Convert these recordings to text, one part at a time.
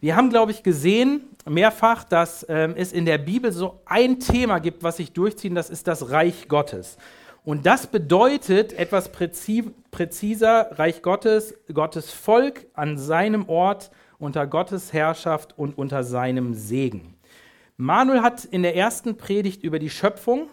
Wir haben, glaube ich, gesehen mehrfach, dass es in der Bibel so ein Thema gibt, was sich durchzieht, das ist das Reich Gottes. Und das bedeutet etwas präziser, Reich Gottes, Gottes Volk an seinem Ort, unter Gottes Herrschaft und unter seinem Segen. Manuel hat in der ersten Predigt über die Schöpfung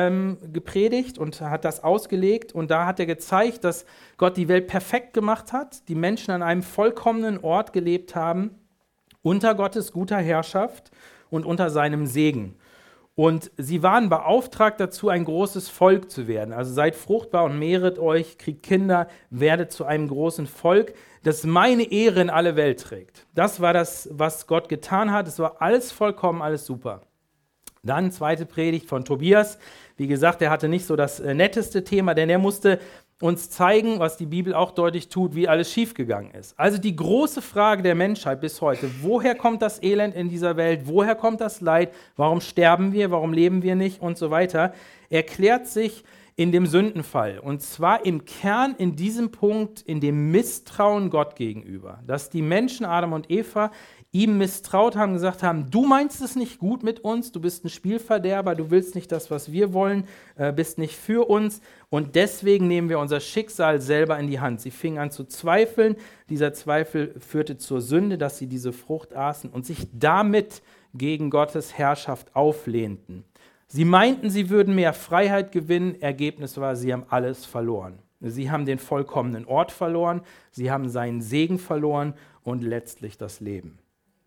gepredigt und hat das ausgelegt. Und da hat er gezeigt, dass Gott die Welt perfekt gemacht hat, die Menschen an einem vollkommenen Ort gelebt haben, unter Gottes guter Herrschaft und unter seinem Segen. Und sie waren beauftragt dazu, ein großes Volk zu werden. Also seid fruchtbar und mehret euch, kriegt Kinder, werdet zu einem großen Volk, das meine Ehre in alle Welt trägt. Das war das, was Gott getan hat. Es war alles vollkommen, alles super. Dann zweite Predigt von Tobias. Wie gesagt, er hatte nicht so das netteste Thema, denn er musste uns zeigen, was die Bibel auch deutlich tut, wie alles schiefgegangen ist. Also die große Frage der Menschheit bis heute: Woher kommt das Elend in dieser Welt? Woher kommt das Leid? Warum sterben wir? Warum leben wir nicht? Und so weiter. Erklärt sich in dem Sündenfall. Und zwar im Kern in diesem Punkt, in dem Misstrauen Gott gegenüber. Dass die Menschen, Adam und Eva, ihm misstraut haben, gesagt haben: Du meinst es nicht gut mit uns, du bist ein Spielverderber, du willst nicht das, was wir wollen, bist nicht für uns und deswegen nehmen wir unser Schicksal selber in die Hand. Sie fingen an zu zweifeln, dieser Zweifel führte zur Sünde, dass sie diese Frucht aßen und sich damit gegen Gottes Herrschaft auflehnten. Sie meinten, sie würden mehr Freiheit gewinnen, Ergebnis war, sie haben alles verloren. Sie haben den vollkommenen Ort verloren, sie haben seinen Segen verloren und letztlich das Leben.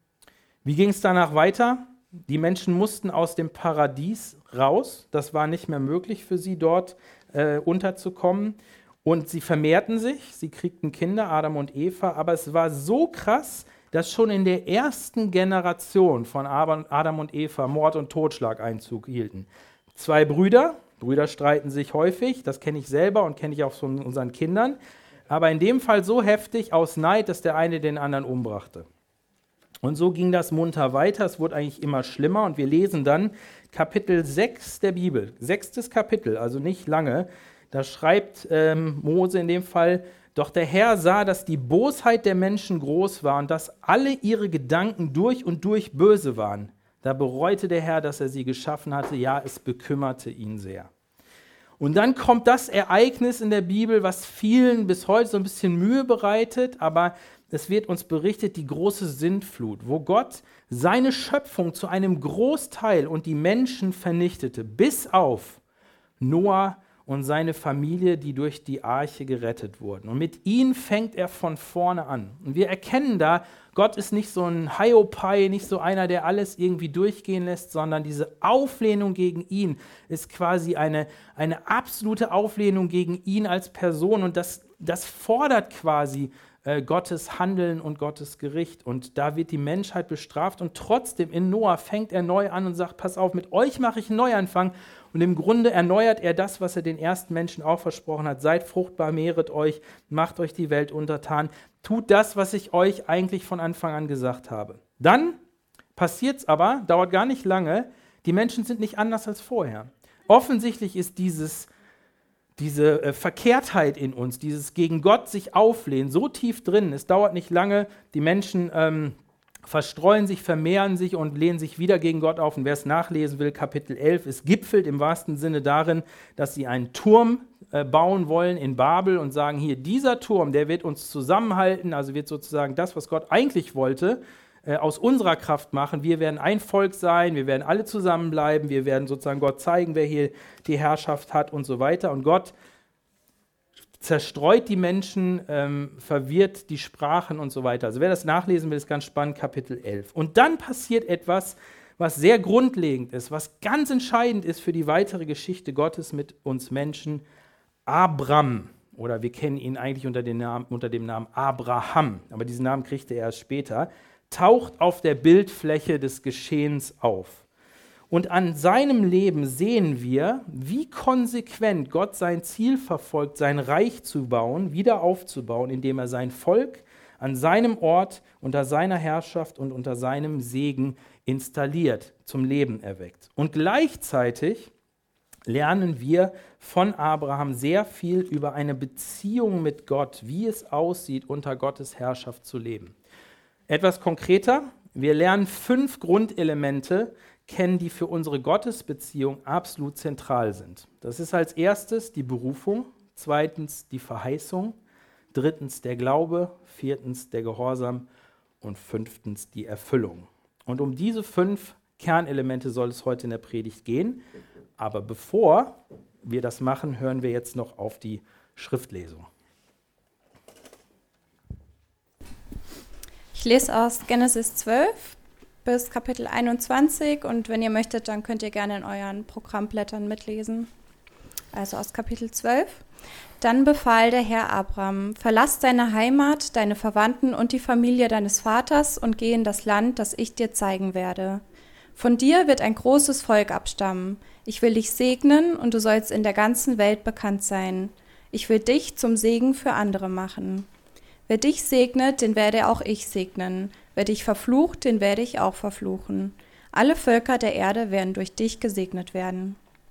Wie ging es danach weiter? Die Menschen mussten aus dem Paradies raus. Das war nicht mehr möglich für sie, dort unterzukommen. Und sie vermehrten sich, sie kriegten Kinder, Adam und Eva. Aber es war so krass, dass schon in der ersten Generation von Adam und Eva Mord und Totschlag Einzug hielten. 2 Brüder streiten sich häufig, das kenne ich selber und kenne ich auch von unseren Kindern. Aber in dem Fall so heftig aus Neid, dass der eine den anderen umbrachte. Und so ging das munter weiter, es wurde eigentlich immer schlimmer und wir lesen dann Kapitel 6 der Bibel, 6. Kapitel, also nicht lange, da schreibt Mose in dem Fall: Doch der Herr sah, dass die Bosheit der Menschen groß war und dass alle ihre Gedanken durch und durch böse waren. Da bereute der Herr, dass er sie geschaffen hatte, ja, es bekümmerte ihn sehr. Und dann kommt das Ereignis in der Bibel, was vielen bis heute so ein bisschen Mühe bereitet, aber es wird uns berichtet, die große Sintflut, wo Gott seine Schöpfung zu einem Großteil und die Menschen vernichtete, bis auf Noah und seine Familie, die durch die Arche gerettet wurden. Und mit ihnen fängt er von vorne an. Und wir erkennen da, Gott ist nicht so ein Hiopai, nicht so einer, der alles irgendwie durchgehen lässt, sondern diese Auflehnung gegen ihn ist quasi eine absolute Auflehnung gegen ihn als Person. Und das fordert quasi Gottes Handeln und Gottes Gericht. Und da wird die Menschheit bestraft. Und trotzdem in Noah fängt er neu an und sagt: Pass auf, mit euch mache ich einen Neuanfang. Und im Grunde erneuert er das, was er den ersten Menschen auch versprochen hat. Seid fruchtbar, mehret euch, macht euch die Welt untertan. Tut das, was ich euch eigentlich von Anfang an gesagt habe. Dann passiert es aber, dauert gar nicht lange, die Menschen sind nicht anders als vorher. Offensichtlich ist diese Verkehrtheit in uns, dieses gegen Gott sich auflehnen, so tief drin. Es dauert nicht lange, die Menschen verstreuen sich, vermehren sich und lehnen sich wieder gegen Gott auf. Und wer es nachlesen will, Kapitel 11, es gipfelt im wahrsten Sinne darin, dass sie einen Turm bauen wollen in Babel und sagen: Hier, dieser Turm, der wird uns zusammenhalten, also wird sozusagen das, was Gott eigentlich wollte, aus unserer Kraft machen. Wir werden ein Volk sein, wir werden alle zusammenbleiben, wir werden sozusagen Gott zeigen, wer hier die Herrschaft hat und so weiter. Und Gott zerstreut die Menschen, verwirrt die Sprachen und so weiter. Also wer das nachlesen will, ist ganz spannend, Kapitel 11. Und dann passiert etwas, was sehr grundlegend ist, was ganz entscheidend ist für die weitere Geschichte Gottes mit uns Menschen. Abram, oder wir kennen ihn eigentlich unter dem Namen Abraham, aber diesen Namen kriegt er erst später, taucht auf der Bildfläche des Geschehens auf. Und an seinem Leben sehen wir, wie konsequent Gott sein Ziel verfolgt, sein Reich zu bauen, wieder aufzubauen, indem er sein Volk an seinem Ort, unter seiner Herrschaft und unter seinem Segen installiert, zum Leben erweckt. Und gleichzeitig lernen wir von Abraham sehr viel über eine Beziehung mit Gott, wie es aussieht, unter Gottes Herrschaft zu leben. Etwas konkreter, wir lernen 5 Grundelemente kennen, die für unsere Gottesbeziehung absolut zentral sind. Das ist als erstes die Berufung, zweitens die Verheißung, drittens der Glaube, viertens der Gehorsam und fünftens die Erfüllung. Und um diese 5 Kernelemente soll es heute in der Predigt gehen. Aber bevor wir das machen, hören wir jetzt noch auf die Schriftlesung. Ich lese aus Genesis 12 bis Kapitel 21 und wenn ihr möchtet, dann könnt ihr gerne in euren Programmblättern mitlesen. Also aus Kapitel 12. Dann befahl der Herr Abram: Verlass deine Heimat, deine Verwandten und die Familie deines Vaters und geh in das Land, das ich dir zeigen werde. Von dir wird ein großes Volk abstammen. Ich will dich segnen und du sollst in der ganzen Welt bekannt sein. Ich will dich zum Segen für andere machen. Wer dich segnet, den werde auch ich segnen. Wer dich verflucht, den werde ich auch verfluchen. Alle Völker der Erde werden durch dich gesegnet werden.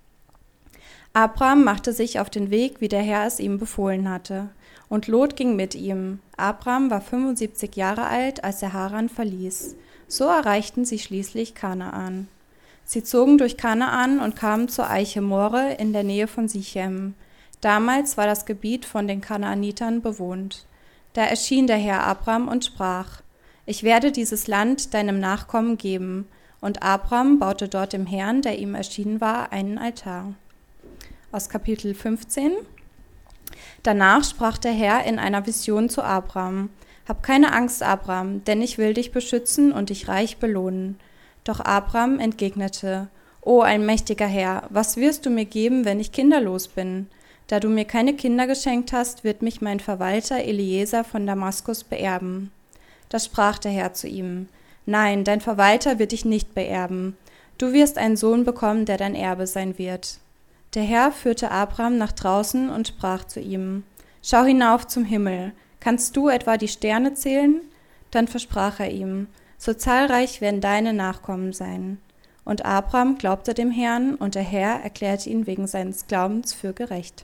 Abram machte sich auf den Weg, wie der Herr es ihm befohlen hatte. Und Lot ging mit ihm. Abram war 75 Jahre alt, als er Haran verließ. So erreichten sie schließlich Kanaan. Sie zogen durch Kanaan und kamen zur Eiche More in der Nähe von Sichem. Damals war das Gebiet von den Kanaanitern bewohnt. Da erschien der Herr Abram und sprach: Ich werde dieses Land deinem Nachkommen geben. Und Abram baute dort dem Herrn, der ihm erschienen war, einen Altar. Aus Kapitel 15. Danach sprach der Herr in einer Vision zu Abram: Hab keine Angst, Abram, denn ich will dich beschützen und dich reich belohnen. Doch Abram entgegnete: O ein mächtiger Herr, was wirst du mir geben, wenn ich kinderlos bin? Da du mir keine Kinder geschenkt hast, wird mich mein Verwalter Eliezer von Damaskus beerben. Da sprach der Herr zu ihm: Nein, dein Verwalter wird dich nicht beerben. Du wirst einen Sohn bekommen, der dein Erbe sein wird. Der Herr führte Abram nach draußen und sprach zu ihm: Schau hinauf zum Himmel. Kannst du etwa die Sterne zählen? Dann versprach er ihm: So zahlreich werden deine Nachkommen sein. Und Abram glaubte dem Herrn, und der Herr erklärte ihn wegen seines Glaubens für gerecht.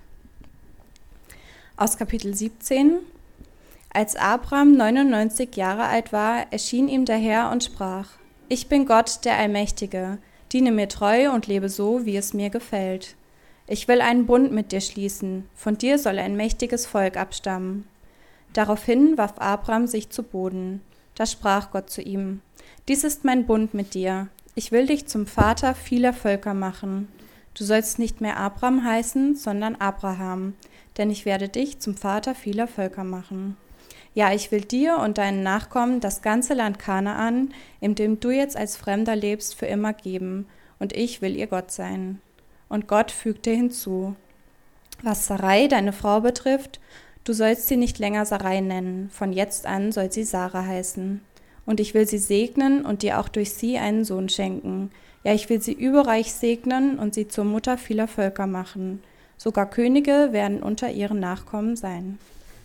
Aus Kapitel 17. Als Abram 99 Jahre alt war, erschien ihm der Herr und sprach: Ich bin Gott, der Allmächtige. Diene mir treu und lebe so, wie es mir gefällt. Ich will einen Bund mit dir schließen. Von dir soll ein mächtiges Volk abstammen. Daraufhin warf Abram sich zu Boden. Da sprach Gott zu ihm: Dies ist mein Bund mit dir. Ich will dich zum Vater vieler Völker machen. Du sollst nicht mehr Abram heißen, sondern Abraham, denn ich werde dich zum Vater vieler Völker machen. Ja, ich will dir und deinen Nachkommen das ganze Land Kanaan, in dem du jetzt als Fremder lebst, für immer geben, und ich will ihr Gott sein. Und Gott fügte hinzu: Was Sarai, deine Frau, betrifft, du sollst sie nicht länger Sarai nennen, von jetzt an soll sie Sarah heißen. Und ich will sie segnen und dir auch durch sie einen Sohn schenken. Ja, ich will sie überreich segnen und sie zur Mutter vieler Völker machen. Sogar Könige werden unter ihren Nachkommen sein.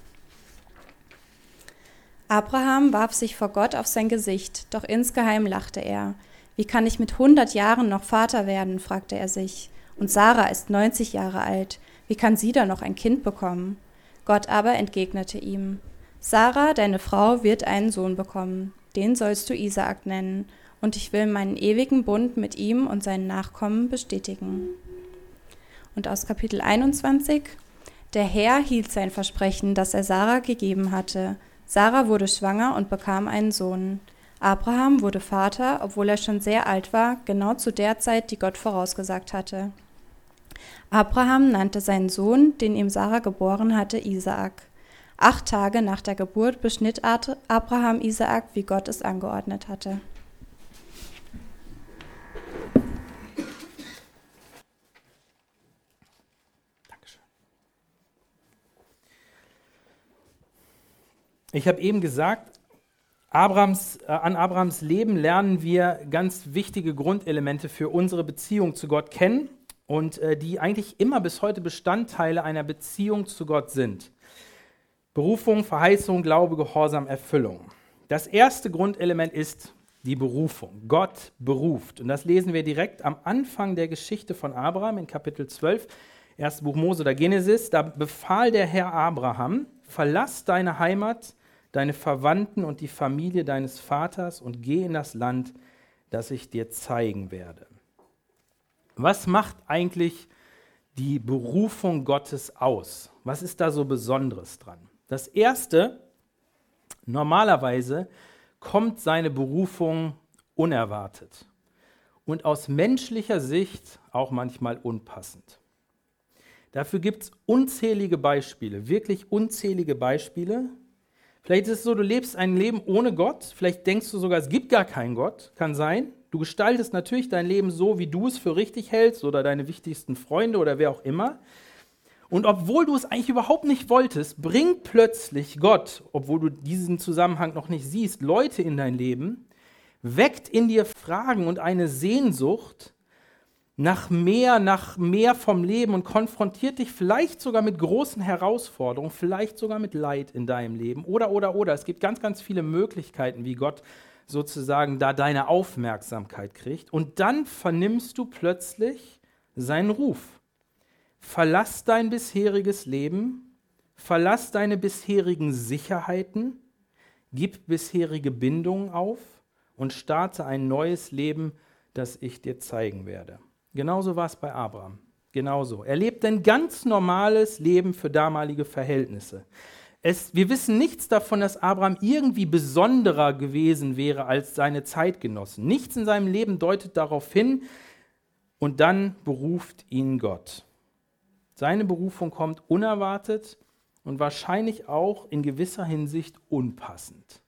Abraham warf sich vor Gott auf sein Gesicht, doch insgeheim lachte er. Wie kann ich mit 100 Jahren noch Vater werden, fragte er sich. Und Sarah ist 90 Jahre alt. Wie kann sie da noch ein Kind bekommen? Gott aber entgegnete ihm: Sarah, deine Frau, wird einen Sohn bekommen. Den sollst du Isaak nennen. Und ich will meinen ewigen Bund mit ihm und seinen Nachkommen bestätigen. Und aus Kapitel 21. Der Herr hielt sein Versprechen, das er Sarah gegeben hatte. Sarah wurde schwanger und bekam einen Sohn. Abraham wurde Vater, obwohl er schon sehr alt war, genau zu der Zeit, die Gott vorausgesagt hatte. Abraham nannte seinen Sohn, den ihm Sarah geboren hatte, Isaak. 8 Tage nach der Geburt beschnitt Abraham Isaak, wie Gott es angeordnet hatte. Dankeschön. Ich habe eben gesagt, an Abrahams Leben lernen wir ganz wichtige Grundelemente für unsere Beziehung zu Gott kennen und die eigentlich immer bis heute Bestandteile einer Beziehung zu Gott sind. Berufung, Verheißung, Glaube, Gehorsam, Erfüllung. Das erste Grundelement ist die Berufung. Gott beruft. Und das lesen wir direkt am Anfang der Geschichte von Abraham in Kapitel 12, 1. Buch Mose oder Genesis. Da befahl der Herr Abraham: Verlass deine Heimat, deine Verwandten und die Familie deines Vaters und geh in das Land, das ich dir zeigen werde. Was macht eigentlich die Berufung Gottes aus? Was ist da so Besonderes dran? Das Erste, normalerweise kommt seine Berufung unerwartet und aus menschlicher Sicht auch manchmal unpassend. Dafür gibt es unzählige Beispiele, wirklich unzählige Beispiele. Vielleicht ist es so, du lebst ein Leben ohne Gott, vielleicht denkst du sogar, es gibt gar keinen Gott, kann sein. Du gestaltest natürlich dein Leben so, wie du es für richtig hältst oder deine wichtigsten Freunde oder wer auch immer. Und obwohl du es eigentlich überhaupt nicht wolltest, bringt plötzlich Gott, obwohl du diesen Zusammenhang noch nicht siehst, Leute in dein Leben, weckt in dir Fragen und eine Sehnsucht nach mehr vom Leben und konfrontiert dich vielleicht sogar mit großen Herausforderungen, vielleicht sogar mit Leid in deinem Leben oder. Es gibt ganz, ganz viele Möglichkeiten, wie Gott sozusagen da deine Aufmerksamkeit kriegt. Und dann vernimmst du plötzlich seinen Ruf. Verlass dein bisheriges Leben, verlass deine bisherigen Sicherheiten, gib bisherige Bindungen auf und starte ein neues Leben, das ich dir zeigen werde. Genauso war es bei Abraham. Genauso. Er lebt ein ganz normales Leben für damalige Verhältnisse. Wir wissen nichts davon, dass Abraham irgendwie besonderer gewesen wäre als seine Zeitgenossen. Nichts in seinem Leben deutet darauf hin und dann beruft ihn Gott. Seine Berufung kommt unerwartet und wahrscheinlich auch in gewisser Hinsicht unpassend.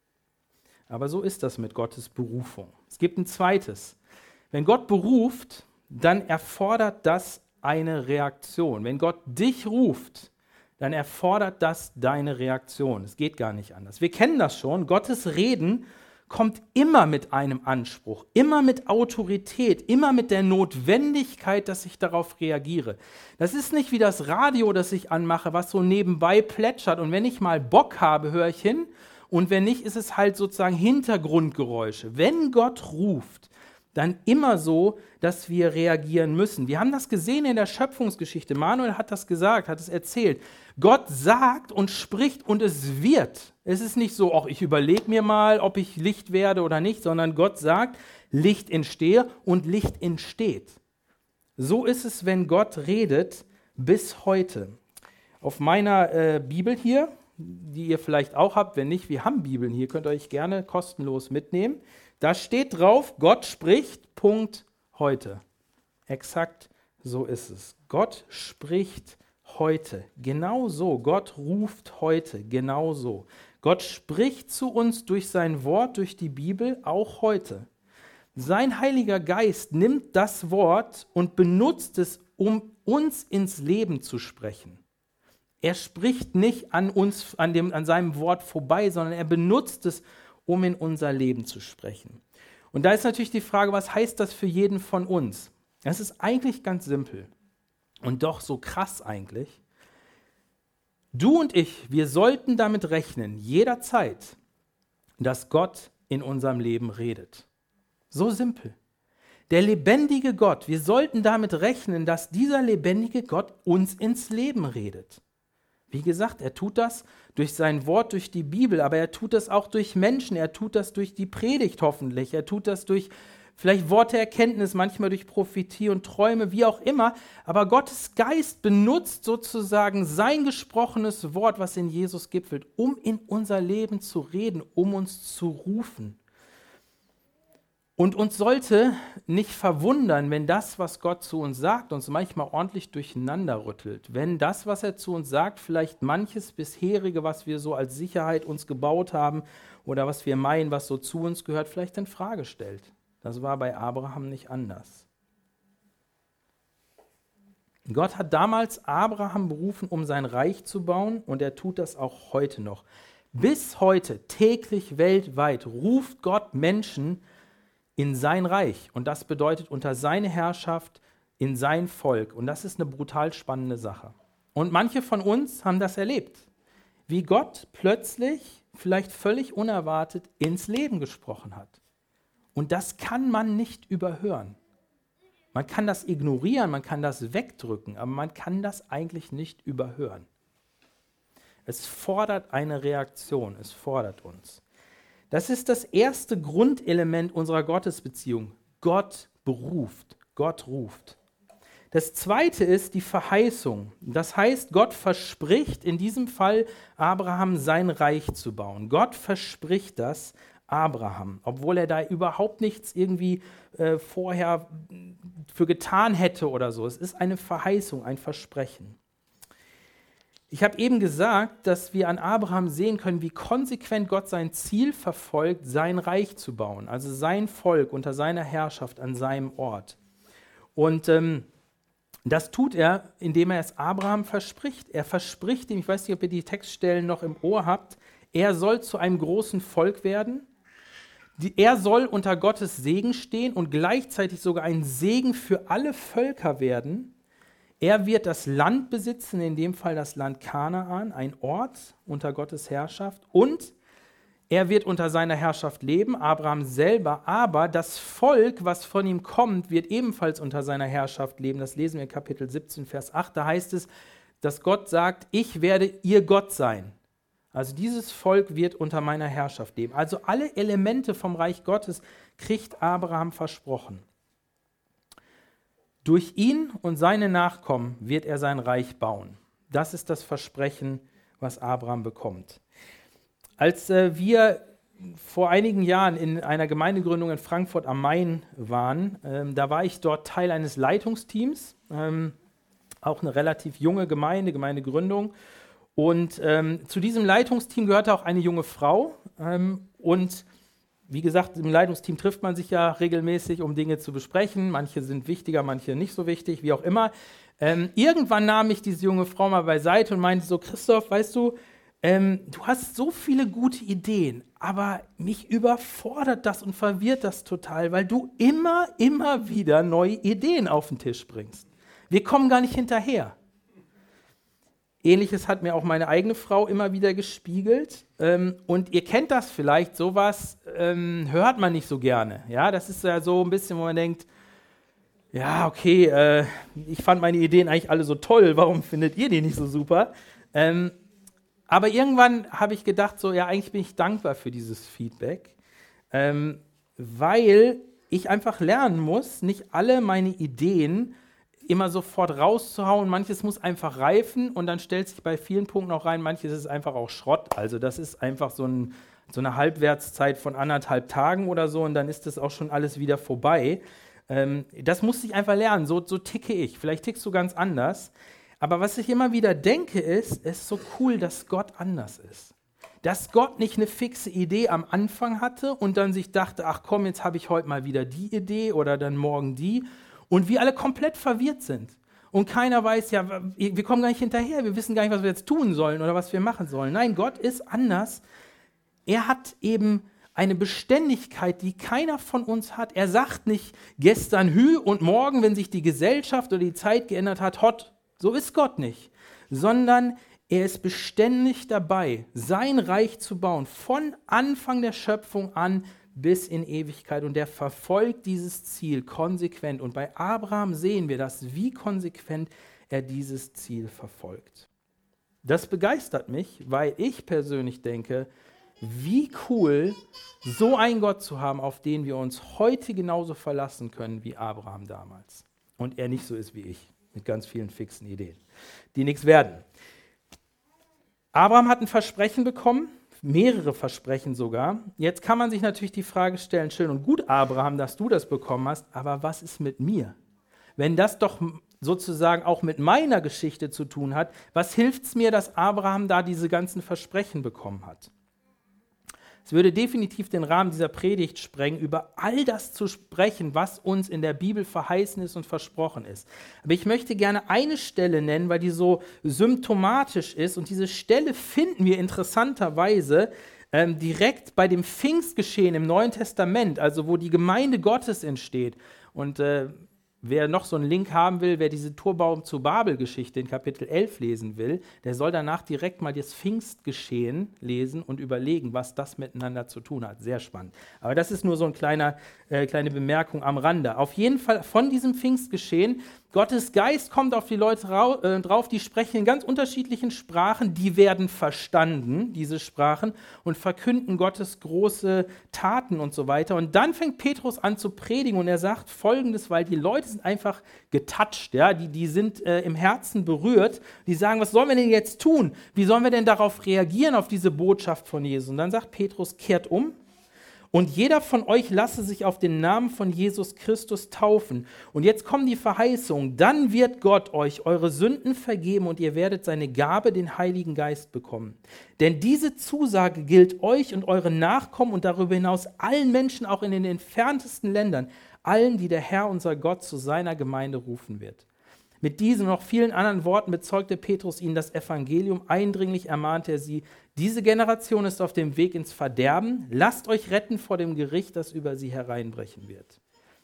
Aber so ist das mit Gottes Berufung. Es gibt ein zweites. Wenn Gott beruft, dann erfordert das eine Reaktion. Wenn Gott dich ruft, dann erfordert das deine Reaktion. Es geht gar nicht anders. Wir kennen das schon. Gottes Reden kommt immer mit einem Anspruch, immer mit Autorität, immer mit der Notwendigkeit, dass ich darauf reagiere. Das ist nicht wie das Radio, das ich anmache, was so nebenbei plätschert. Und wenn ich mal Bock habe, höre ich hin. Und wenn nicht, ist es halt sozusagen Hintergrundgeräusche. Wenn Gott ruft, dann immer so, dass wir reagieren müssen. Wir haben das gesehen in der Schöpfungsgeschichte. Manuel hat das gesagt, hat es erzählt. Gott sagt und spricht und es wird. Es ist nicht so, ach, ich überlege mir mal, ob ich Licht werde oder nicht, sondern Gott sagt, Licht entstehe und Licht entsteht. So ist es, wenn Gott redet, bis heute. Auf meiner Bibel hier, die ihr vielleicht auch habt, wenn nicht, wir haben Bibeln hier, könnt ihr euch gerne kostenlos mitnehmen. Da steht drauf, Gott spricht, Punkt, heute. Exakt so ist es. Gott spricht heute. Genau so. Gott ruft heute. Genau so. Gott spricht zu uns durch sein Wort, durch die Bibel, auch heute. Sein Heiliger Geist nimmt das Wort und benutzt es, um uns ins Leben zu sprechen. Er spricht nicht an uns, an seinem Wort vorbei, sondern er benutzt es, um in unser Leben zu sprechen. Und da ist natürlich die Frage, was heißt das für jeden von uns? Das ist eigentlich ganz simpel und doch so krass eigentlich. Du und ich, wir sollten damit rechnen, jederzeit, dass Gott in unserem Leben redet. So simpel. Der lebendige Gott, wir sollten damit rechnen, dass dieser lebendige Gott uns ins Leben redet. Wie gesagt, er tut das durch sein Wort, durch die Bibel, aber er tut das auch durch Menschen, er tut das durch die Predigt hoffentlich, er tut das durch vielleicht Worte Erkenntnis, manchmal durch Prophetie und Träume, wie auch immer. Aber Gottes Geist benutzt sozusagen sein gesprochenes Wort, was in Jesus gipfelt, um in unser Leben zu reden, um uns zu rufen. Und uns sollte nicht verwundern, wenn das, was Gott zu uns sagt, uns manchmal ordentlich durcheinander rüttelt. Wenn das, was er zu uns sagt, vielleicht manches bisherige, was wir so als Sicherheit uns gebaut haben oder was wir meinen, was so zu uns gehört, vielleicht in Frage stellt. Das war bei Abraham nicht anders. Gott hat damals Abraham berufen, um sein Reich zu bauen, und er tut das auch heute noch. Bis heute, täglich weltweit, ruft Gott Menschen in sein Reich. Und das bedeutet unter seine Herrschaft, in sein Volk. Und das ist eine brutal spannende Sache. Und manche von uns haben das erlebt, wie Gott plötzlich, vielleicht völlig unerwartet, ins Leben gesprochen hat. Und das kann man nicht überhören. Man kann das ignorieren, man kann das wegdrücken, aber man kann das eigentlich nicht überhören. Es fordert eine Reaktion, es fordert uns. Das ist das erste Grundelement unserer Gottesbeziehung. Gott beruft, Gott ruft. Das zweite ist die Verheißung. Das heißt, Gott verspricht in diesem Fall Abraham sein Reich zu bauen. Gott verspricht das Abraham, obwohl er da überhaupt nichts irgendwie vorher für getan hätte oder so. Es ist eine Verheißung, ein Versprechen. Ich habe eben gesagt, dass wir an Abraham sehen können, wie konsequent Gott sein Ziel verfolgt, sein Reich zu bauen, also sein Volk unter seiner Herrschaft an seinem Ort. Und das tut er, indem er es Abraham verspricht. Er verspricht ihm, ich weiß nicht, ob ihr die Textstellen noch im Ohr habt, er soll zu einem großen Volk werden. Er soll unter Gottes Segen stehen und gleichzeitig sogar ein Segen für alle Völker werden. Er wird das Land besitzen, in dem Fall das Land Kanaan, ein Ort unter Gottes Herrschaft. Und er wird unter seiner Herrschaft leben, Abraham selber. Aber das Volk, was von ihm kommt, wird ebenfalls unter seiner Herrschaft leben. Das lesen wir in Kapitel 17, Vers 8. Da heißt es, dass Gott sagt, ich werde ihr Gott sein. Also dieses Volk wird unter meiner Herrschaft leben. Also alle Elemente vom Reich Gottes kriegt Abraham versprochen. Durch ihn und seine Nachkommen wird er sein Reich bauen. Das ist das Versprechen, was Abraham bekommt. Als wir vor einigen Jahren in einer Gemeindegründung in Frankfurt am Main waren, da war ich dort Teil eines Leitungsteams, auch eine relativ junge Gemeindegründung. Und zu diesem Leitungsteam gehörte auch eine junge Frau. Und wie gesagt, im Leitungsteam trifft man sich ja regelmäßig, um Dinge zu besprechen. Manche sind wichtiger, manche nicht so wichtig, wie auch immer. Irgendwann nahm ich diese junge Frau mal beiseite und meinte so, Christoph, weißt du, du hast so viele gute Ideen, aber mich überfordert das und verwirrt das total, weil du immer wieder neue Ideen auf den Tisch bringst. Wir kommen gar nicht hinterher. Ähnliches hat mir auch meine eigene Frau immer wieder gespiegelt. Und ihr kennt das vielleicht, sowas hört man nicht so gerne. Ja, das ist ja so ein bisschen, wo man denkt, ja, okay, ich fand meine Ideen eigentlich alle so toll, warum findet ihr die nicht so super? Aber irgendwann habe ich gedacht, so, ja, eigentlich bin ich dankbar für dieses Feedback, weil ich einfach lernen muss, nicht alle meine Ideen immer sofort rauszuhauen. Manches muss einfach reifen und dann stellt sich bei vielen Punkten auch rein, manches ist einfach auch Schrott. Also das ist einfach so eine Halbwertszeit von 1,5 Tagen oder so und dann ist das auch schon alles wieder vorbei. Das musste ich einfach lernen, so ticke ich. Vielleicht tickst du ganz anders. Aber was ich immer wieder denke ist, es ist so cool, dass Gott anders ist. Dass Gott nicht eine fixe Idee am Anfang hatte und dann sich dachte, ach komm, jetzt habe ich heute mal wieder die Idee oder dann morgen die. Und wir alle komplett verwirrt sind. Und keiner weiß, ja, wir kommen gar nicht hinterher, wir wissen gar nicht, was wir jetzt tun sollen oder was wir machen sollen. Nein, Gott ist anders. Er hat eben eine Beständigkeit, die keiner von uns hat. Er sagt nicht gestern Hü und morgen, wenn sich die Gesellschaft oder die Zeit geändert hat, hot. So ist Gott nicht. Sondern er ist beständig dabei, sein Reich zu bauen, von Anfang der Schöpfung an bis in Ewigkeit. Und er verfolgt dieses Ziel konsequent. Und bei Abraham sehen wir das, wie konsequent er dieses Ziel verfolgt. Das begeistert mich, weil ich persönlich denke, wie cool, so einen Gott zu haben, auf den wir uns heute genauso verlassen können wie Abraham damals. Und er nicht so ist wie ich, mit ganz vielen fixen Ideen, die nichts werden. Abraham hat ein Versprechen bekommen, mehrere Versprechen sogar. Jetzt kann man sich natürlich die Frage stellen, schön und gut, Abraham, dass du das bekommen hast, aber was ist mit mir? Wenn das doch sozusagen auch mit meiner Geschichte zu tun hat, was hilft es mir, dass Abraham da diese ganzen Versprechen bekommen hat? Es würde definitiv den Rahmen dieser Predigt sprengen, über all das zu sprechen, was uns in der Bibel verheißen ist und versprochen ist. Aber ich möchte gerne eine Stelle nennen, weil die so symptomatisch ist. Und diese Stelle finden wir interessanterweise direkt bei dem Pfingstgeschehen im Neuen Testament, also wo die Gemeinde Gottes entsteht. Und wer noch so einen Link haben will, wer diese Turbaum zu Babel-Geschichte in Kapitel 11 lesen will, der soll danach direkt mal das Pfingstgeschehen lesen und überlegen, was das miteinander zu tun hat. Sehr spannend. Aber das ist nur so eine kleine Bemerkung am Rande. Auf jeden Fall von diesem Pfingstgeschehen, Gottes Geist kommt auf die Leute drauf, die sprechen in ganz unterschiedlichen Sprachen, die werden verstanden, diese Sprachen, und verkünden Gottes große Taten und so weiter. Und dann fängt Petrus an zu predigen und er sagt Folgendes, weil die Leute sind einfach getoucht, ja? Die sind im Herzen berührt, die sagen, was sollen wir denn jetzt tun? Wie sollen wir denn darauf reagieren, auf diese Botschaft von Jesus? Und dann sagt Petrus, kehrt um. Und jeder von euch lasse sich auf den Namen von Jesus Christus taufen. Und jetzt kommen die Verheißungen. Dann wird Gott euch eure Sünden vergeben und ihr werdet seine Gabe, den Heiligen Geist, bekommen. Denn diese Zusage gilt euch und euren Nachkommen und darüber hinaus allen Menschen, auch in den entferntesten Ländern, allen, die der Herr, unser Gott, zu seiner Gemeinde rufen wird. Mit diesen und noch vielen anderen Worten bezeugte Petrus ihnen das Evangelium. Eindringlich ermahnte er sie, diese Generation ist auf dem Weg ins Verderben. Lasst euch retten vor dem Gericht, das über sie hereinbrechen wird.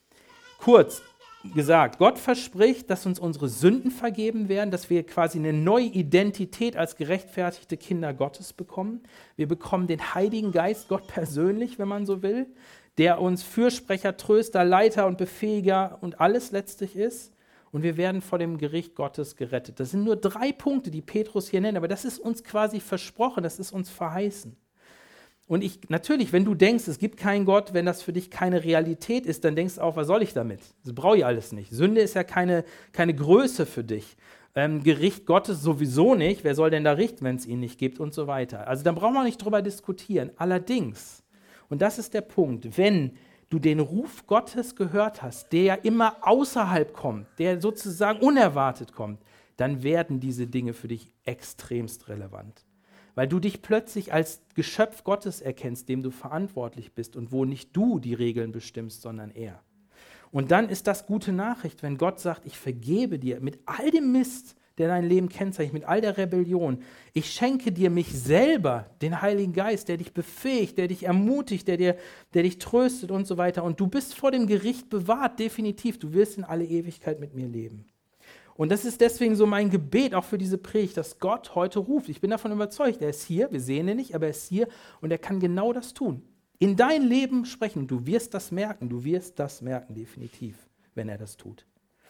Kurz gesagt, Gott verspricht, dass uns unsere Sünden vergeben werden, dass wir quasi eine neue Identität als gerechtfertigte Kinder Gottes bekommen. Wir bekommen den Heiligen Geist, Gott persönlich, wenn man so will, der uns Fürsprecher, Tröster, Leiter und Befähiger und alles letztlich ist. Und wir werden vor dem Gericht Gottes gerettet. Das sind nur 3 Punkte, die Petrus hier nennt, aber das ist uns quasi versprochen, das ist uns verheißen. Und natürlich, wenn du denkst, es gibt keinen Gott, wenn das für dich keine Realität ist, dann denkst du auch, was soll ich damit? Das brauche ich alles nicht. Sünde ist ja keine Größe für dich. Gericht Gottes sowieso nicht. Wer soll denn da richten, wenn es ihn nicht gibt und so weiter. Also da brauchen wir nicht drüber diskutieren. Allerdings, und das ist der Punkt, wenn du den Ruf Gottes gehört hast, der ja immer außerhalb kommt, der sozusagen unerwartet kommt, dann werden diese Dinge für dich extremst relevant. Weil du dich plötzlich als Geschöpf Gottes erkennst, dem du verantwortlich bist und wo nicht du die Regeln bestimmst, sondern er. Und dann ist das gute Nachricht, wenn Gott sagt, ich vergebe dir mit all dem Mist, der dein Leben kennzeichnet, mit all der Rebellion. Ich schenke dir mich selber, den Heiligen Geist, der dich befähigt, der dich ermutigt, der dich tröstet und so weiter. Und du bist vor dem Gericht bewahrt, definitiv. Du wirst in alle Ewigkeit mit mir leben. Und das ist deswegen so mein Gebet, auch für diese Predigt, dass Gott heute ruft. Ich bin davon überzeugt, er ist hier, wir sehen ihn nicht, aber er ist hier und er kann genau das tun. In dein Leben sprechen. Du wirst das merken, definitiv, wenn er das tut.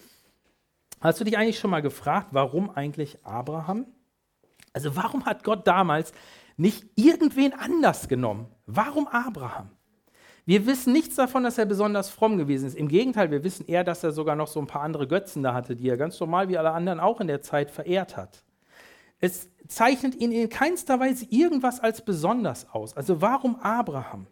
Hast du dich eigentlich schon mal gefragt, warum eigentlich Abraham? Also warum hat Gott damals nicht irgendwen anders genommen? Warum Abraham? Wir wissen nichts davon, dass er besonders fromm gewesen ist. Im Gegenteil, wir wissen eher, dass er sogar noch so ein paar andere Götzen da hatte, die er ganz normal wie alle anderen auch in der Zeit verehrt hat. Es zeichnet ihn in keinster Weise irgendwas als besonders aus. Also warum Abraham?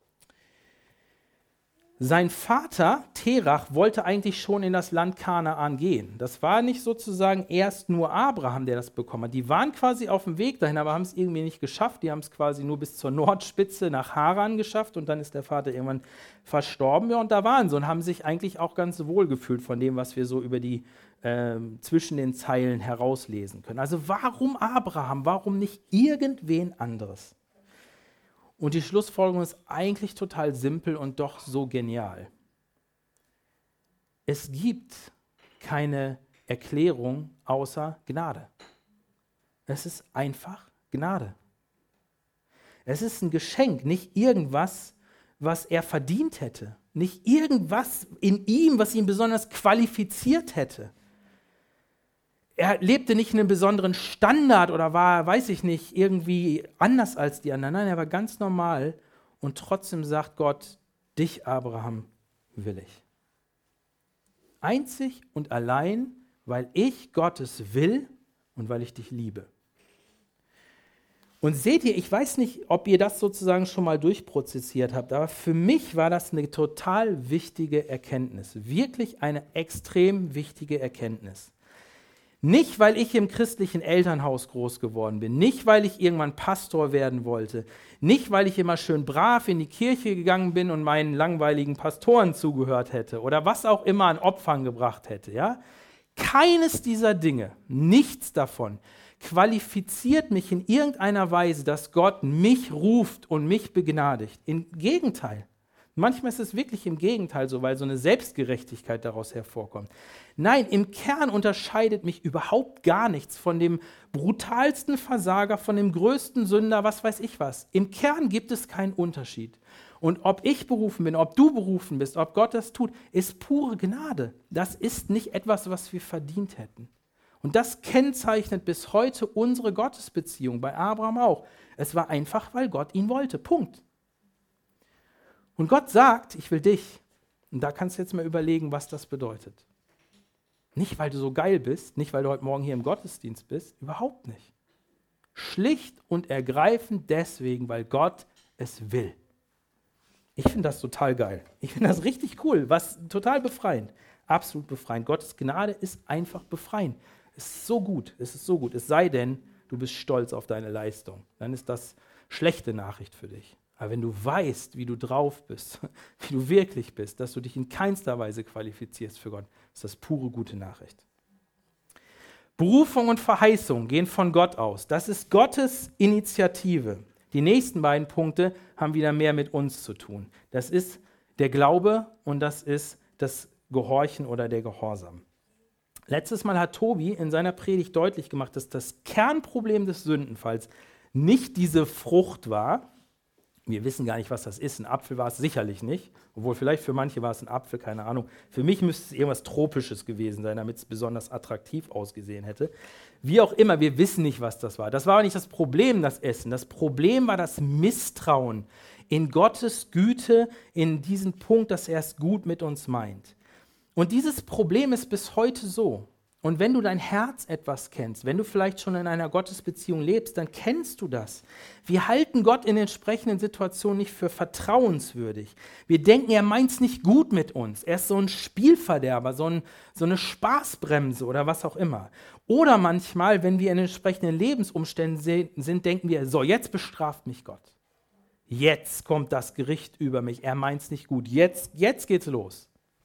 Sein Vater, Terach, wollte eigentlich schon in das Land Kanaan gehen. Das war nicht sozusagen erst nur Abraham, der das bekommen hat. Die waren quasi auf dem Weg dahin, aber haben es irgendwie nicht geschafft. Die haben es quasi nur bis zur Nordspitze nach Haran geschafft und dann ist der Vater irgendwann verstorben. Ja, und da waren sie und haben sich eigentlich auch ganz wohl gefühlt von dem, was wir so über die zwischen den Zeilen herauslesen können. Also warum Abraham? Warum nicht irgendwen anderes? Und die Schlussfolgerung ist eigentlich total simpel und doch so genial. Es gibt keine Erklärung außer Gnade. Es ist einfach Gnade. Es ist ein Geschenk, nicht irgendwas, was er verdient hätte. Nicht irgendwas in ihm, was ihn besonders qualifiziert hätte. Er lebte nicht in einem besonderen Standard oder war, weiß ich nicht, irgendwie anders als die anderen. Nein, er war ganz normal und trotzdem sagt Gott, dich, Abraham, will ich. Einzig und allein, weil ich Gottes will und weil ich dich liebe. Und seht ihr, ich weiß nicht, ob ihr das sozusagen schon mal durchprozessiert habt, aber für mich war das eine total wichtige Erkenntnis. Wirklich eine extrem wichtige Erkenntnis. Nicht, weil ich im christlichen Elternhaus groß geworden bin, nicht, weil ich irgendwann Pastor werden wollte, nicht, weil ich immer schön brav in die Kirche gegangen bin und meinen langweiligen Pastoren zugehört hätte oder was auch immer an Opfern gebracht hätte. Ja? Keines dieser Dinge, nichts davon, qualifiziert mich in irgendeiner Weise, dass Gott mich ruft und mich begnadigt. Im Gegenteil. Manchmal ist es wirklich im Gegenteil so, weil so eine Selbstgerechtigkeit daraus hervorkommt. Nein, im Kern unterscheidet mich überhaupt gar nichts von dem brutalsten Versager, von dem größten Sünder, was weiß ich was. Im Kern gibt es keinen Unterschied. Und ob ich berufen bin, ob du berufen bist, ob Gott das tut, ist pure Gnade. Das ist nicht etwas, was wir verdient hätten. Und das kennzeichnet bis heute unsere Gottesbeziehung, bei Abraham auch. Es war einfach, weil Gott ihn wollte. Punkt. Und Gott sagt, ich will dich. Und da kannst du jetzt mal überlegen, was das bedeutet. Nicht, weil du so geil bist, nicht, weil du heute Morgen hier im Gottesdienst bist, überhaupt nicht. Schlicht und ergreifend deswegen, weil Gott es will. Ich finde das total geil. Ich finde das richtig cool, total befreiend. Absolut befreiend. Gottes Gnade ist einfach befreiend. Es ist so gut, es ist so gut. Es sei denn, du bist stolz auf deine Leistung. Dann ist das schlechte Nachricht für dich. Aber wenn du weißt, wie du drauf bist, wie du wirklich bist, dass du dich in keinster Weise qualifizierst für Gott, ist das pure gute Nachricht. Berufung und Verheißung gehen von Gott aus. Das ist Gottes Initiative. Die nächsten beiden Punkte haben wieder mehr mit uns zu tun. Das ist der Glaube und das ist das Gehorchen oder der Gehorsam. Letztes Mal hat Tobi in seiner Predigt deutlich gemacht, dass das Kernproblem des Sündenfalls nicht diese Frucht war. Wir wissen gar nicht, was das ist. Ein Apfel war es sicherlich nicht. Obwohl vielleicht für manche war es ein Apfel, keine Ahnung. Für mich müsste es irgendwas Tropisches gewesen sein, damit es besonders attraktiv ausgesehen hätte. Wie auch immer, wir wissen nicht, was das war. Das war aber nicht das Problem, das Essen. Das Problem war das Misstrauen in Gottes Güte, in diesen Punkt, dass er es gut mit uns meint. Und dieses Problem ist bis heute so. Und wenn du dein Herz etwas kennst, wenn du vielleicht schon in einer Gottesbeziehung lebst, dann kennst du das. Wir halten Gott in entsprechenden Situationen nicht für vertrauenswürdig. Wir denken, er meint es nicht gut mit uns. Er ist so ein Spielverderber, so eine Spaßbremse oder was auch immer. Oder manchmal, wenn wir in entsprechenden Lebensumständen sind, denken wir, so, jetzt bestraft mich Gott. Jetzt kommt das Gericht über mich. Er meint es nicht gut. Jetzt geht's los.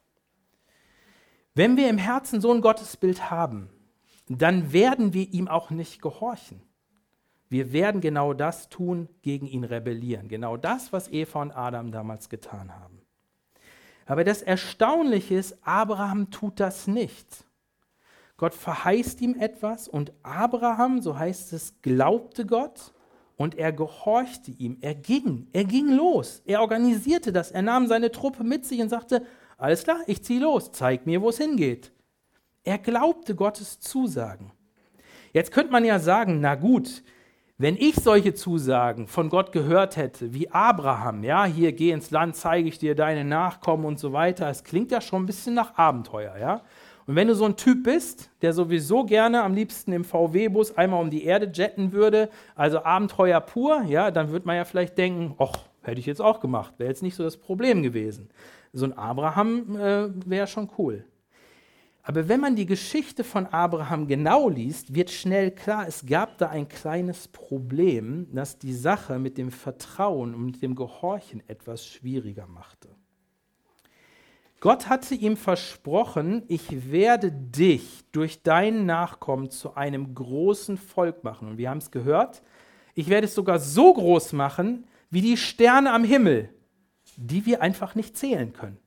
Wenn wir im Herzen so ein Gottesbild haben, dann werden wir ihm auch nicht gehorchen. Wir werden genau das tun, gegen ihn rebellieren. Genau das, was Eva und Adam damals getan haben. Aber das Erstaunliche ist, Abraham tut das nicht. Gott verheißt ihm etwas und Abraham, so heißt es, glaubte Gott und er gehorchte ihm. Er ging los. Er organisierte das. Er nahm seine Truppe mit sich und sagte, alles klar, ich ziehe los, zeig mir, wo es hingeht. Er glaubte Gottes Zusagen. Jetzt könnte man ja sagen, na gut, wenn ich solche Zusagen von Gott gehört hätte, wie Abraham, ja, hier geh ins Land, zeige ich dir deine Nachkommen und so weiter, es klingt ja schon ein bisschen nach Abenteuer, ja. Und wenn du so ein Typ bist, der sowieso gerne am liebsten im VW-Bus einmal um die Erde jetten würde, also Abenteuer pur, ja, dann würde man ja vielleicht denken, ach, hätte ich jetzt auch gemacht, wäre jetzt nicht so das Problem gewesen. So ein Abraham wäre schon cool. Aber wenn man die Geschichte von Abraham genau liest, wird schnell klar, es gab da ein kleines Problem, das die Sache mit dem Vertrauen und mit dem Gehorchen etwas schwieriger machte. Gott hatte ihm versprochen, ich werde dich durch deinen Nachkommen zu einem großen Volk machen. Und wir haben es gehört, ich werde es sogar so groß machen, wie die Sterne am Himmel, die wir einfach nicht zählen können.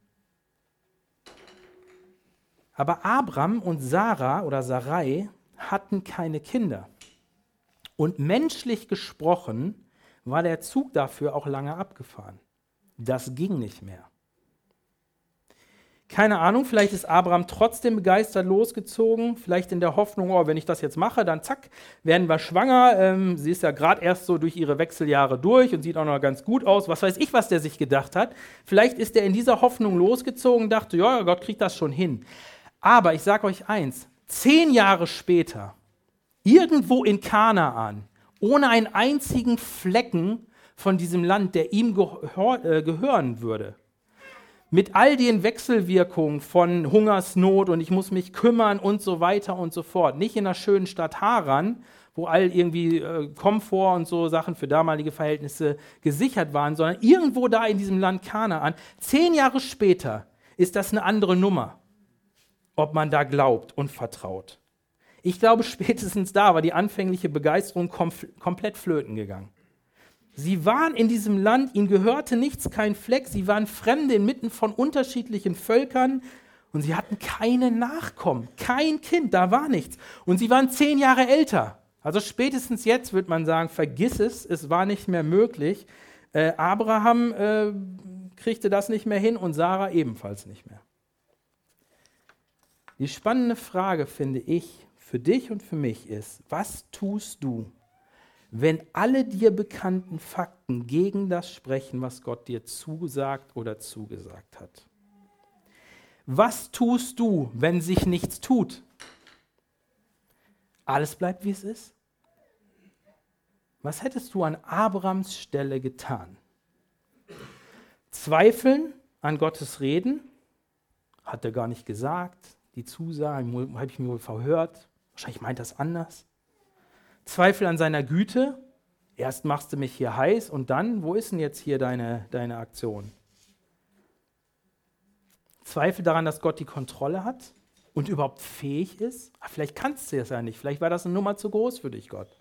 Aber Abram und Sarah oder Sarai hatten keine Kinder. Und menschlich gesprochen war der Zug dafür auch lange abgefahren. Das ging nicht mehr. Keine Ahnung, vielleicht ist Abraham trotzdem begeistert losgezogen, vielleicht in der Hoffnung, oh, wenn ich das jetzt mache, dann zack, werden wir schwanger. Sie ist ja gerade erst so durch ihre Wechseljahre durch und sieht auch noch ganz gut aus. Was weiß ich, was der sich gedacht hat. Vielleicht ist er in dieser Hoffnung losgezogen und dachte, ja, Gott kriegt das schon hin. Aber ich sage euch eins, 10 Jahre später, irgendwo in Kanaan, ohne einen einzigen Flecken von diesem Land, der ihm gehören würde, mit all den Wechselwirkungen von Hungersnot und ich muss mich kümmern und so weiter und so fort. Nicht in der schönen Stadt Haran, wo all irgendwie Komfort und so Sachen für damalige Verhältnisse gesichert waren, sondern irgendwo da in diesem Land Kanaan. 10 Jahre später ist das eine andere Nummer, ob man da glaubt und vertraut. Ich glaube, spätestens da war die anfängliche Begeisterung komplett flöten gegangen. Sie waren in diesem Land, ihnen gehörte nichts, kein Fleck. Sie waren Fremde inmitten von unterschiedlichen Völkern und sie hatten keine Nachkommen, kein Kind, da war nichts. Und sie waren 10 Jahre älter. Also spätestens jetzt würde man sagen, vergiss es, es war nicht mehr möglich, Abraham kriegte das nicht mehr hin und Sarah ebenfalls nicht mehr. Die spannende Frage, finde ich, für dich und für mich ist, was tust du, wenn alle dir bekannten Fakten gegen das sprechen, was Gott dir zusagt oder zugesagt hat? Was tust du, wenn sich nichts tut? Alles bleibt, wie es ist? Was hättest du an Abrahams Stelle getan? Zweifeln an Gottes Reden? Hat er gar nicht gesagt. Die Zusagen habe ich mir wohl verhört. Wahrscheinlich meint das anders. Zweifel an seiner Güte. Erst machst du mich hier heiß und dann, wo ist denn jetzt hier deine Aktion? Zweifel daran, dass Gott die Kontrolle hat und überhaupt fähig ist. Vielleicht kannst du es ja nicht. Vielleicht war das eine Nummer zu groß für dich, Gott.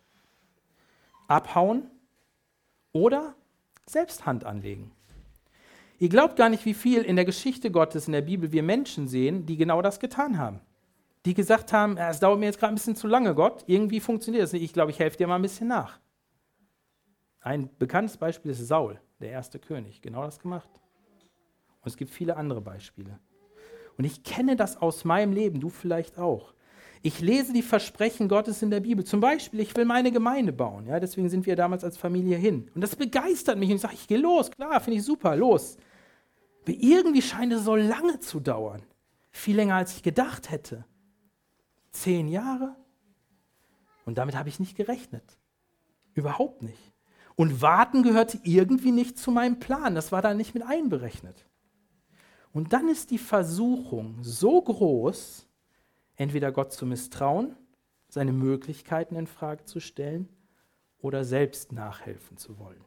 Abhauen oder selbst Hand anlegen. Ihr glaubt gar nicht, wie viel in der Geschichte Gottes, in der Bibel, wir Menschen sehen, die genau das getan haben. Die gesagt haben, es dauert mir jetzt gerade ein bisschen zu lange, Gott, irgendwie funktioniert das nicht. Ich glaube, ich helfe dir mal ein bisschen nach. Ein bekanntes Beispiel ist Saul, der erste König, genau das gemacht. Und es gibt viele andere Beispiele. Und ich kenne das aus meinem Leben, du vielleicht auch. Ich lese die Versprechen Gottes in der Bibel. Zum Beispiel, ich will meine Gemeinde bauen. Ja, deswegen sind wir damals als Familie hin. Und das begeistert mich. Und ich sage, ich gehe los. Klar, finde ich super, los. Aber irgendwie scheint es so lange zu dauern. Viel länger, als ich gedacht hätte. 10 Jahre. Und damit habe ich nicht gerechnet. Überhaupt nicht. Und warten gehörte irgendwie nicht zu meinem Plan. Das war da nicht mit einberechnet. Und dann ist die Versuchung so groß, entweder Gott zu misstrauen, seine Möglichkeiten in Frage zu stellen oder selbst nachhelfen zu wollen.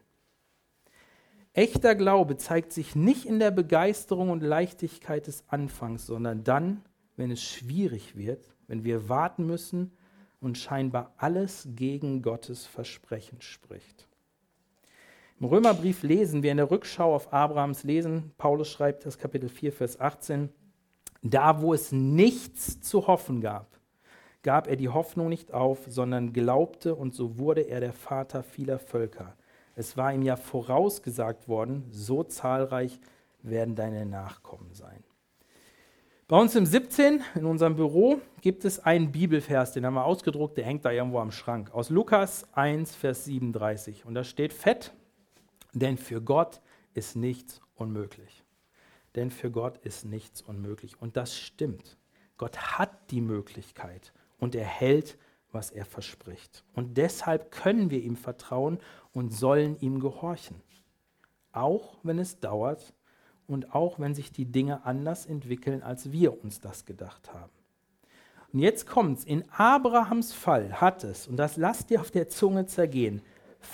Echter Glaube zeigt sich nicht in der Begeisterung und Leichtigkeit des Anfangs, sondern dann, wenn es schwierig wird, wenn wir warten müssen und scheinbar alles gegen Gottes Versprechen spricht. Im Römerbrief lesen wir in der Rückschau auf Abrahams Lesen, Paulus schreibt das Kapitel 4, Vers 18, da, wo es nichts zu hoffen gab, gab er die Hoffnung nicht auf, sondern glaubte und so wurde er der Vater vieler Völker. Es war ihm ja vorausgesagt worden, so zahlreich werden deine Nachkommen sein. Bei uns im 17, in unserem Büro, gibt es einen Bibelvers, den haben wir ausgedruckt, der hängt da irgendwo am Schrank, aus Lukas 1, Vers 37. Und da steht fett, denn für Gott ist nichts unmöglich. Denn für Gott ist nichts unmöglich. Und das stimmt. Gott hat die Möglichkeit und er hält, was er verspricht. Und deshalb können wir ihm vertrauen und sollen ihm gehorchen. Auch wenn es dauert und auch wenn sich die Dinge anders entwickeln, als wir uns das gedacht haben. Und jetzt kommt's. In Abrahams Fall hat es, und das lasst dir auf der Zunge zergehen,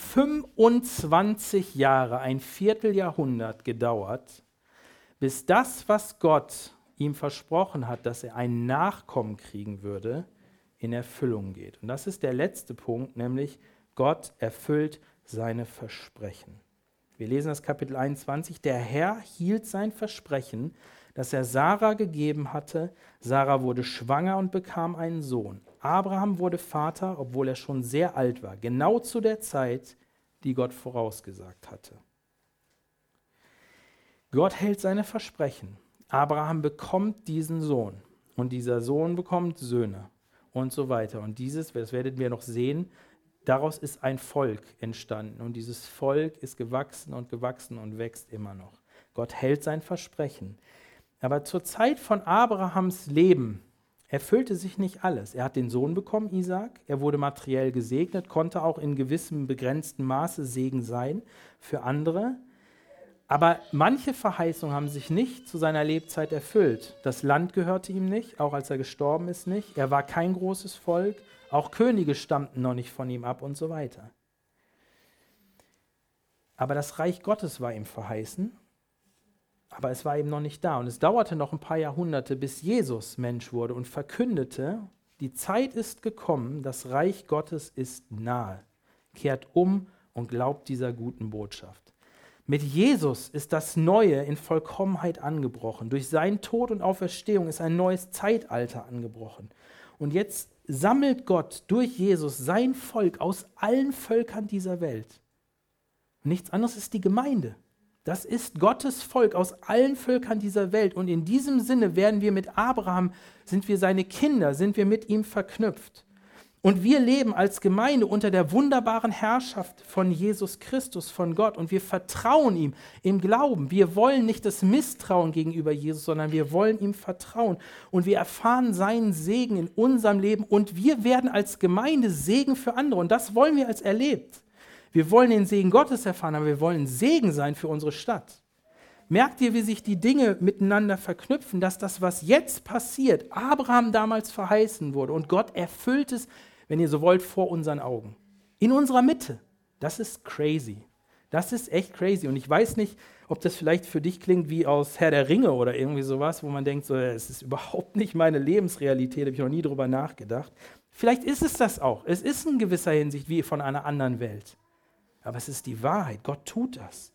25 Jahre, ein Vierteljahrhundert gedauert, bis das, was Gott ihm versprochen hat, dass er einen Nachkommen kriegen würde, in Erfüllung geht. Und das ist der letzte Punkt, nämlich Gott erfüllt seine Versprechen. Wir lesen das Kapitel 21. Der Herr hielt sein Versprechen, das er Sarah gegeben hatte. Sarah wurde schwanger und bekam einen Sohn. Abraham wurde Vater, obwohl er schon sehr alt war, genau zu der Zeit, die Gott vorausgesagt hatte. Gott hält seine Versprechen. Abraham bekommt diesen Sohn und dieser Sohn bekommt Söhne und so weiter. Und dieses, das werdet ihr noch sehen, daraus ist ein Volk entstanden und dieses Volk ist gewachsen und wächst immer noch. Gott hält sein Versprechen. Aber zur Zeit von Abrahams Leben erfüllte sich nicht alles. Er hat den Sohn bekommen, Isaak, er wurde materiell gesegnet, konnte auch in gewissem begrenzten Maße Segen sein für andere. Aber manche Verheißungen haben sich nicht zu seiner Lebzeit erfüllt. Das Land gehörte ihm nicht, auch als er gestorben ist nicht. Er war kein großes Volk, auch Könige stammten noch nicht von ihm ab und so weiter. Aber das Reich Gottes war ihm verheißen, aber es war eben noch nicht da. Und es dauerte noch ein paar Jahrhunderte, bis Jesus Mensch wurde und verkündete, die Zeit ist gekommen, das Reich Gottes ist nahe. Kehrt um und glaubt dieser guten Botschaft. Mit Jesus ist das Neue in Vollkommenheit angebrochen. Durch seinen Tod und Auferstehung ist ein neues Zeitalter angebrochen. Und jetzt sammelt Gott durch Jesus sein Volk aus allen Völkern dieser Welt. nichts anderes ist die Gemeinde. Das ist Gottes Volk aus allen Völkern dieser Welt. Und in diesem Sinne werden wir mit Abraham, sind wir seine Kinder, sind wir mit ihm verknüpft. Und wir leben als Gemeinde unter der wunderbaren Herrschaft von Jesus Christus, von Gott. Und wir vertrauen ihm im Glauben. Wir wollen nicht das Misstrauen gegenüber Jesus, sondern wir wollen ihm vertrauen. Und wir erfahren seinen Segen in unserem Leben. Und wir werden als Gemeinde Segen für andere. Und das wollen wir als erlebt. Wir wollen den Segen Gottes erfahren, aber wir wollen Segen sein für unsere Stadt. Merkt ihr, wie sich die Dinge miteinander verknüpfen, dass das, was jetzt passiert, Abraham damals verheißen wurde und Gott erfüllt es, wenn ihr so wollt, vor unseren Augen. In unserer Mitte. Das ist crazy. Das ist echt crazy. Und ich weiß nicht, ob das vielleicht für dich klingt wie aus Herr der Ringe oder irgendwie sowas, wo man denkt, so, es ist überhaupt nicht meine Lebensrealität, habe ich noch nie drüber nachgedacht. Vielleicht ist es das auch. Es ist in gewisser Hinsicht wie von einer anderen Welt. Aber es ist die Wahrheit. Gott tut das.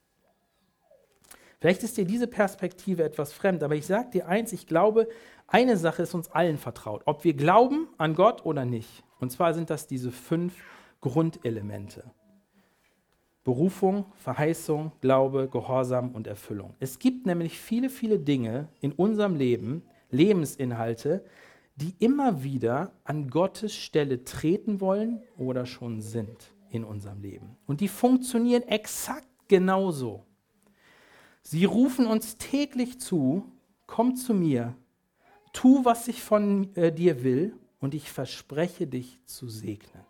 Vielleicht ist dir diese Perspektive etwas fremd, aber ich sage dir eins, ich glaube, eine Sache ist uns allen vertraut, ob wir glauben an Gott oder nicht. Und zwar sind das diese 5 Grundelemente. Berufung, Verheißung, Glaube, Gehorsam und Erfüllung. Es gibt nämlich viele, viele Dinge in unserem Leben, Lebensinhalte, die immer wieder an Gottes Stelle treten wollen oder schon sind in unserem Leben. Und die funktionieren exakt genauso. Sie rufen uns täglich zu, komm zu mir, tu, was ich von dir will, und ich verspreche dich zu segnen.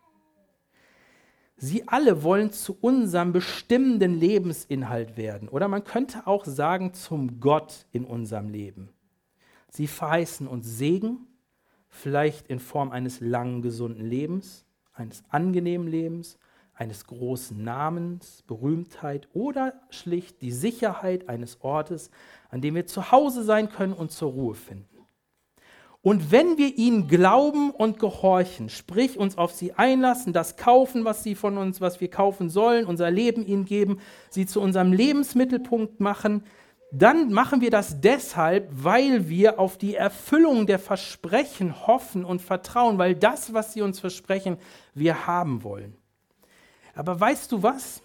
Sie alle wollen zu unserem bestimmenden Lebensinhalt werden. Oder man könnte auch sagen, zum Gott in unserem Leben. Sie verheißen uns Segen, vielleicht in Form eines langen, gesunden Lebens, eines angenehmen Lebens, eines großen Namens, Berühmtheit oder schlicht die Sicherheit eines Ortes, an dem wir zu Hause sein können und zur Ruhe finden. Und wenn wir ihnen glauben und gehorchen, sprich uns auf sie einlassen, das kaufen, was sie von uns, was wir kaufen sollen, unser Leben ihnen geben, sie zu unserem Lebensmittelpunkt machen, dann machen wir das deshalb, weil wir auf die Erfüllung der Versprechen hoffen und vertrauen, weil das, was sie uns versprechen, wir haben wollen. Aber weißt du was?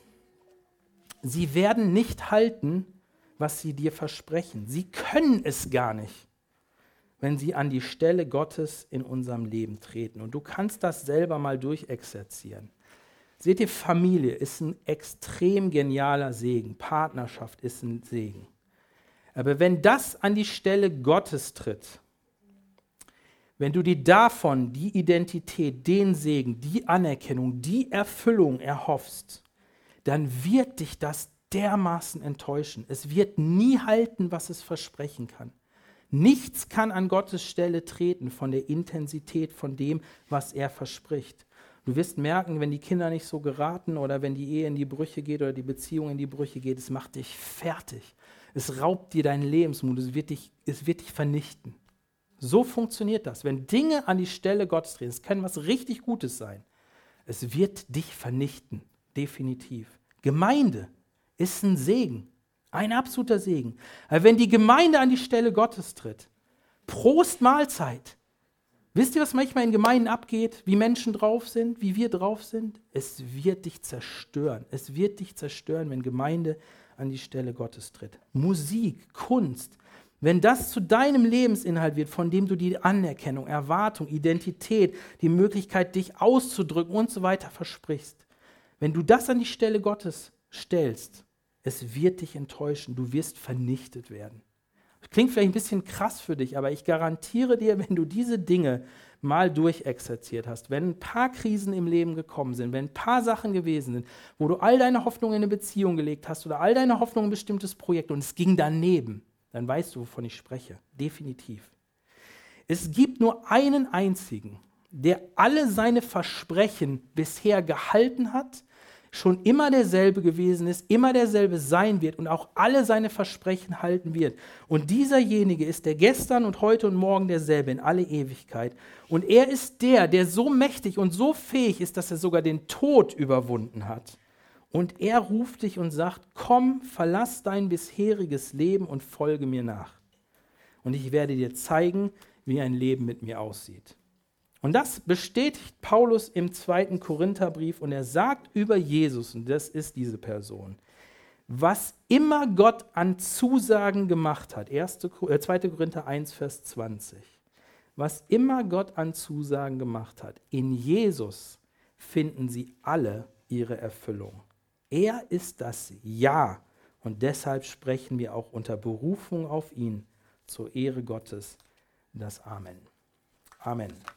Sie werden nicht halten, was sie dir versprechen. Sie können es gar nicht, wenn sie an die Stelle Gottes in unserem Leben treten. Und du kannst das selber mal durchexerzieren. Seht ihr, Familie ist ein extrem genialer Segen. Partnerschaft ist ein Segen. Aber wenn das an die Stelle Gottes tritt, wenn du dir davon die Identität, den Segen, die Anerkennung, die Erfüllung erhoffst, dann wird dich das dermaßen enttäuschen. Es wird nie halten, was es versprechen kann. Nichts kann an Gottes Stelle treten von der Intensität, von dem, was er verspricht. Du wirst merken, wenn die Kinder nicht so geraten oder wenn die Ehe in die Brüche geht oder die Beziehung in die Brüche geht, es macht dich fertig. Es raubt dir deinen Lebensmut, es wird dich vernichten. So funktioniert das. Wenn Dinge an die Stelle Gottes treten, es kann was richtig Gutes sein. Es wird dich vernichten, definitiv. Gemeinde ist ein Segen, ein absoluter Segen. Aber wenn die Gemeinde an die Stelle Gottes tritt, Prost Mahlzeit. Wisst ihr, was manchmal in Gemeinden abgeht, wie Menschen drauf sind, wie wir drauf sind? Es wird dich zerstören. Es wird dich zerstören, wenn Gemeinde an die Stelle Gottes tritt. Musik, Kunst, wenn das zu deinem Lebensinhalt wird, von dem du die Anerkennung, Erwartung, Identität, die Möglichkeit, dich auszudrücken und so weiter versprichst, wenn du das an die Stelle Gottes stellst, es wird dich enttäuschen, du wirst vernichtet werden. Klingt vielleicht ein bisschen krass für dich, aber ich garantiere dir, wenn du diese Dinge mal durchexerziert hast, wenn ein paar Krisen im Leben gekommen sind, wenn ein paar Sachen gewesen sind, wo du all deine Hoffnung in eine Beziehung gelegt hast oder all deine Hoffnung in ein bestimmtes Projekt und es ging daneben, dann weißt du, wovon ich spreche. Definitiv. Es gibt nur einen einzigen, der alle seine Versprechen bisher gehalten hat, schon immer derselbe gewesen ist, immer derselbe sein wird und auch alle seine Versprechen halten wird. Und dieserjenige ist der gestern und heute und morgen derselbe in alle Ewigkeit. Und er ist der so mächtig und so fähig ist, dass er sogar den Tod überwunden hat. Und er ruft dich und sagt, komm, verlass dein bisheriges Leben und folge mir nach. Und ich werde dir zeigen, wie ein Leben mit mir aussieht. Und das bestätigt Paulus im 2. Korintherbrief und er sagt über Jesus, und das ist diese Person, was immer Gott an Zusagen gemacht hat, 2. Korinther 1, Vers 20, was immer Gott an Zusagen gemacht hat, in Jesus finden sie alle ihre Erfüllung. Er ist das Ja und deshalb sprechen wir auch unter Berufung auf ihn zur Ehre Gottes das Amen. Amen.